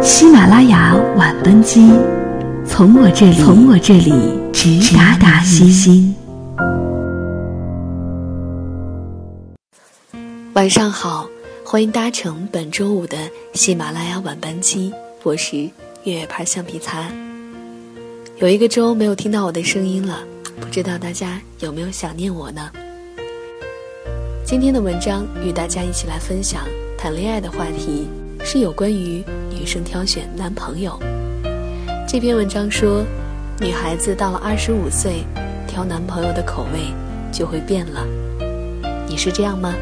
喜马拉雅晚班机，从我这里直达西心。 晚上好，欢迎搭乘本周五的喜马拉雅晚班机，我是月月牌橡皮擦。有一个周没有听到我的声音了，不知道大家有没有想念我呢？今天的文章与大家一起来分享谈恋爱的话题，是有关于女生挑选男朋友。这篇文章说，女孩子到了25岁，挑男朋友的口味就会变了。你是这样吗？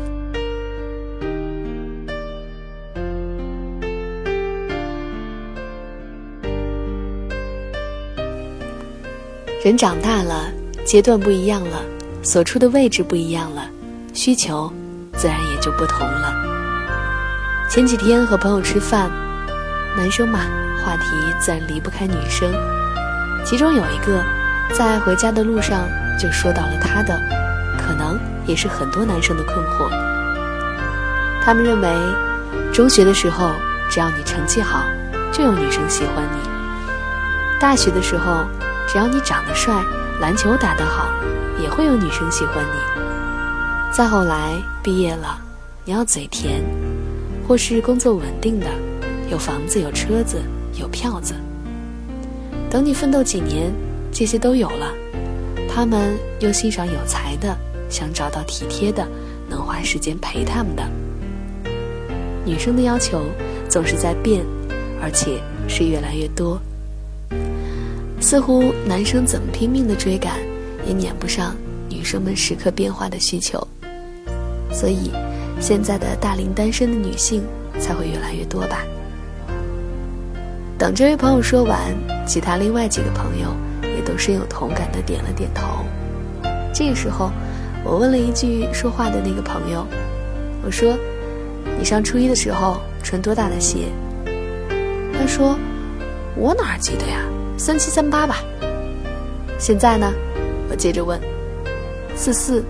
人长大了，阶段不一样了，所处的位置不一样了，需求自然也就不同了。前几天和朋友吃饭，男生嘛，话题自然离不开女生。其中有一个在回家的路上就说到了他的，可能也是很多男生的困惑。他们认为，中学的时候只要你成绩好，就有女生喜欢你；大学的时候，只要你长得帅，篮球打得好，也会有女生喜欢你。再后来毕业了，你要嘴甜，或是工作稳定的，有房子有车子有票子。等你奋斗几年，这些都有了，他们又欣赏有才的，想找到体贴的，能花时间陪他们的。女生的要求总是在变，而且是越来越多。似乎男生怎么拼命的追赶，也撵不上女生们时刻变化的需求。所以现在的大龄单身的女性才会越来越多吧。等这位朋友说完，其他另外几个朋友也都深有同感地点了点头。这个时候我问了一句说话的那个朋友，我说，你上初一的时候穿多大的鞋？他说，我哪记得呀，37、38吧。现在呢？我接着问，44。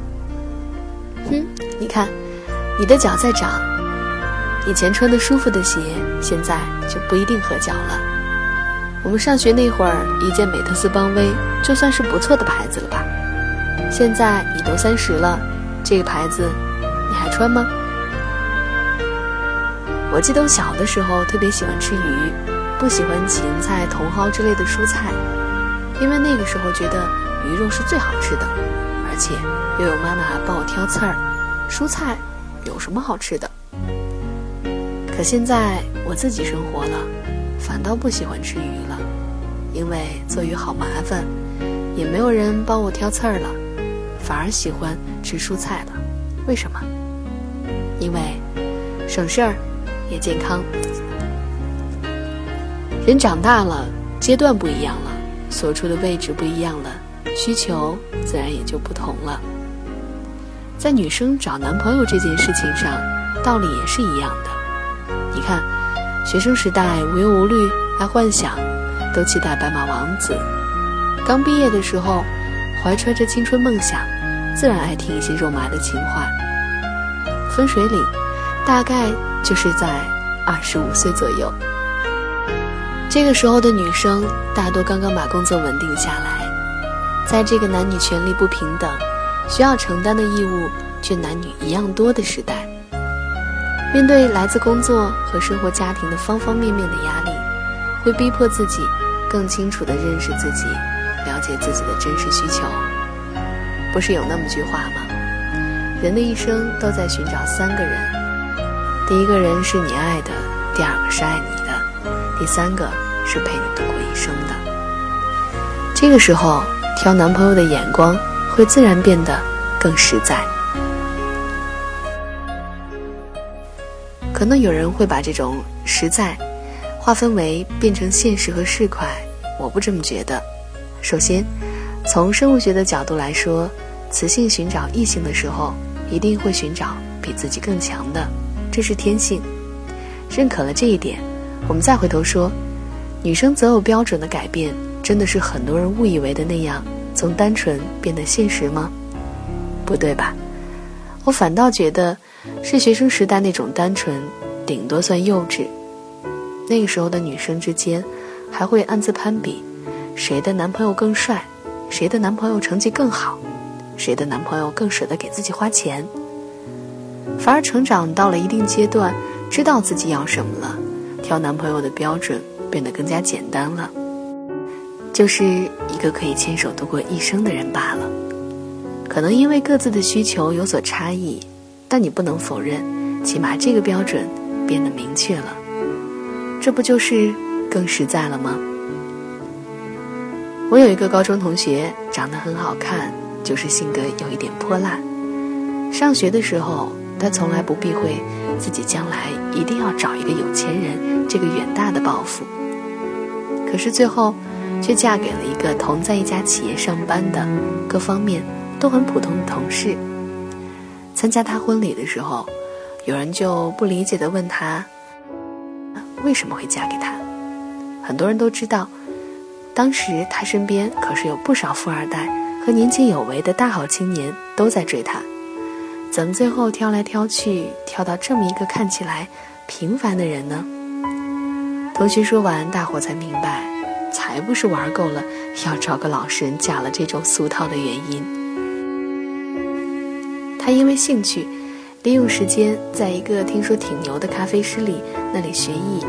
你看，你的脚在长，以前穿的舒服的鞋，现在就不一定合脚了。我们上学那会儿，一件美特斯邦威就算是不错的牌子了吧？现在你都30了，这个牌子你还穿吗？我记得我小的时候特别喜欢吃鱼，不喜欢芹菜、茼蒿之类的蔬菜，因为那个时候觉得鱼肉是最好吃的，而且又有妈妈帮我挑刺儿，蔬菜有什么好吃的？可现在我自己生活了，反倒不喜欢吃鱼了，因为做鱼好麻烦，也没有人帮我挑刺儿了，反而喜欢吃蔬菜了。为什么？因为省事儿也健康。人长大了，阶段不一样了，所处的位置不一样了，需求自然也就不同了。在女生找男朋友这件事情上，道理也是一样的。你看，学生时代无忧无虑，爱幻想，都期待白马王子。刚毕业的时候，怀揣着青春梦想，自然爱听一些肉麻的情话。分水岭大概就是在25岁左右。这个时候的女生大多刚刚把工作稳定下来，在这个男女权利不平等，需要承担的义务却男女一样多的时代，面对来自工作和生活家庭的方方面面的压力，会逼迫自己更清楚地认识自己，了解自己的真实需求。不是有那么句话吗？人的一生都在寻找3个人，第一个人是你爱的，第二个是爱你的，第3个是陪你度过一生的。这个时候挑男朋友的眼光会自然变得更实在。可能有人会把这种实在划分为变成现实和市侩，我不这么觉得。首先，从生物学的角度来说，雌性寻找异性的时候，一定会寻找比自己更强的，这是天性。认可了这一点，我们再回头说，女生择偶标准的改变，真的是很多人误以为的那样，从单纯变得现实吗？不对吧？我反倒觉得是学生时代那种单纯，顶多算幼稚。 那个时候的女生之间还会暗自攀比，谁的男朋友更帅，谁的男朋友成绩更好，谁的男朋友更舍得给自己花钱。反而成长到了一定阶段，知道自己要什么了，挑男朋友的标准变得更加简单了，就是一个可以牵手度过一生的人罢了。可能因为各自的需求有所差异，但你不能否认，起码这个标准变得明确了，这不就是更实在了吗？我有一个高中同学，长得很好看，就是性格有一点泼辣。上学的时候，她从来不避讳自己将来一定要找一个有钱人这个远大的抱负，可是最后却嫁给了一个同在一家企业上班的，各方面都很普通的同事。参加她婚礼的时候，有人就不理解地问她为什么会嫁给他。很多人都知道，当时她身边可是有不少富二代和年轻有为的大好青年都在追她，怎么最后挑来挑去挑到这么一个看起来平凡的人呢？同学说完，大伙才明白，才不是玩够了要找个老实人嫁了这种俗套的原因。他因为兴趣利用时间在一个听说挺牛的咖啡师那里学艺，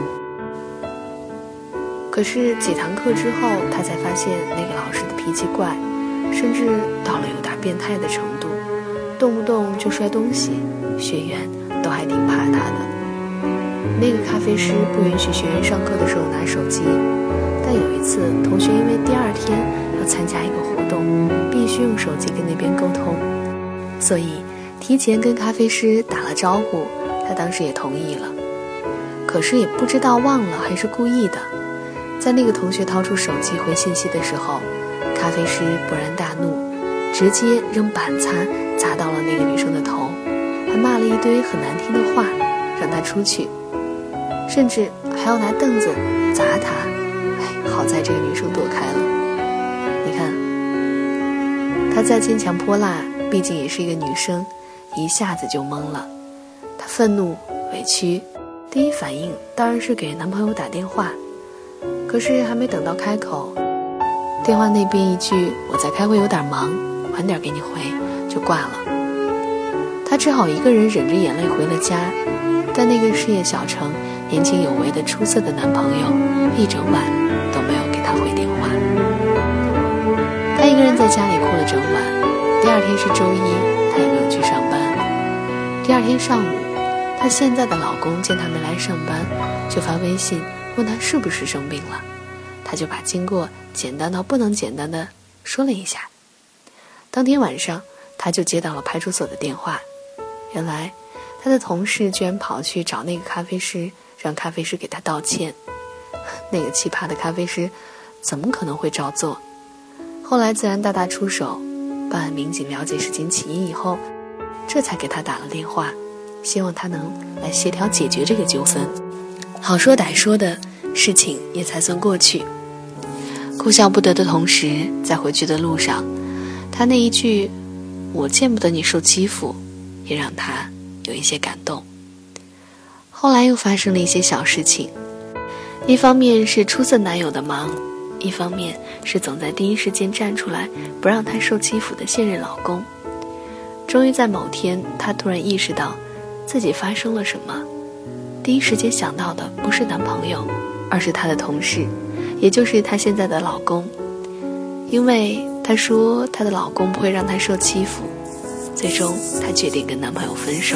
可是几堂课之后，他才发现那个老师的脾气怪，甚至到了有点变态的程度，动不动就摔东西，学员都还挺怕他的。那个咖啡师不允许学员上课的时候拿手机，但有一次同学因为第二天要参加一个活动，必须用手机跟那边沟通，所以提前跟咖啡师打了招呼，他当时也同意了。可是也不知道忘了还是故意的，在那个同学掏出手机回信息的时候，咖啡师勃然大怒，直接扔板擦砸到了那个女生的头，还骂了一堆很难听的话，让她出去，甚至还要拿凳子砸她。好在这个女生躲开了。你看，她再坚强泼辣，毕竟也是一个女生，一下子就懵了。她愤怒委屈，第一反应当然是给男朋友打电话，可是还没等到开口，电话那边一句我在开会有点忙，晚点给你回，就挂了。她只好一个人忍着眼泪回了家，但那个事业小城年轻有为的出色的男朋友一整晚都没有给她回电话。她一个人在家里哭了整晚，第二天是周一，她也没有去上班。第二天上午，她现在的老公见她没来上班，就发微信问她是不是生病了。她就把经过简单到不能简单的说了一下。当天晚上，她就接到了派出所的电话，原来她的同事居然跑去找那个咖啡师，让咖啡师给她道歉。那个奇葩的咖啡师怎么可能会照做？后来自然大打出手，办案民警了解事情起因以后，这才给他打了电话，希望他能来协调解决这个纠纷。好说歹说的事情也才算过去。哭笑不得的同时，在回去的路上，他那一句我见不得你受欺负，也让他有一些感动。后来又发生了一些小事情，一方面是出色男友的忙，一方面是总在第一时间站出来不让她受欺负的现任老公。终于在某天，她突然意识到自己发生了什么，第一时间想到的不是男朋友，而是她的同事，也就是她现在的老公。因为她说她的老公不会让她受欺负，最终她决定跟男朋友分手。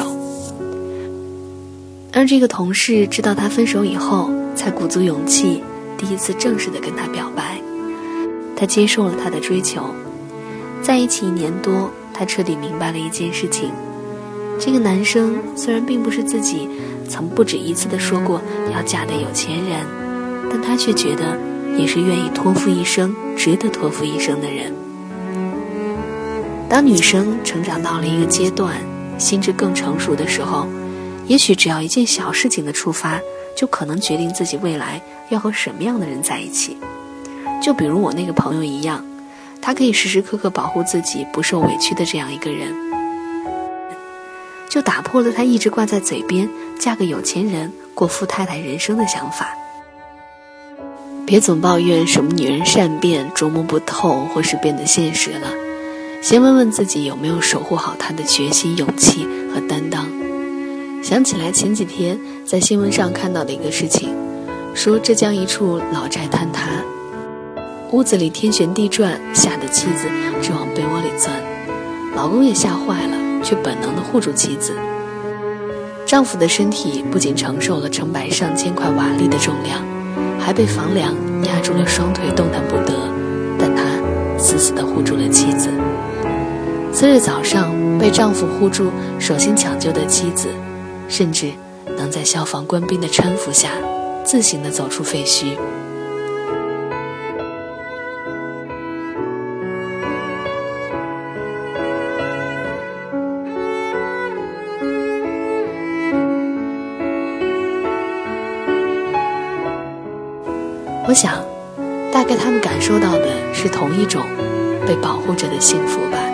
而这个同事知道她分手以后，才鼓足勇气第一次正式的跟他表白。他接受了他的追求，在一起1年多，他彻底明白了一件事情，这个男生虽然并不是自己曾不止一次的说过要嫁的有钱人，但他却觉得也是愿意托付一生，值得托付一生的人。当女生成长到了一个阶段，心智更成熟的时候，也许只要一件小事情的触发，就可能决定自己未来要和什么样的人在一起。就比如我那个朋友一样，他可以时时刻刻保护自己不受委屈的这样一个人，就打破了他一直挂在嘴边嫁个有钱人过富太太人生的想法。 别总抱怨什么女人善变、琢磨不透，或是变得现实了。先问问自己有没有守护好她的决心、勇气和担当。想起来前几天在新闻上看到的一个事情，说浙江一处老宅坍塌，屋子里天旋地转，吓得妻子直往被窝里钻，老公也吓坏了，却本能地护住妻子。丈夫的身体不仅承受了成百上千块瓦砾的重量，还被房梁压住了双腿，动弹不得，但他死死地护住了妻子。次日早上，被丈夫护住手心抢救的妻子，甚至能在消防官兵的搀扶下自行地走出废墟。我想，大概他们感受到的是同一种被保护着的幸福吧。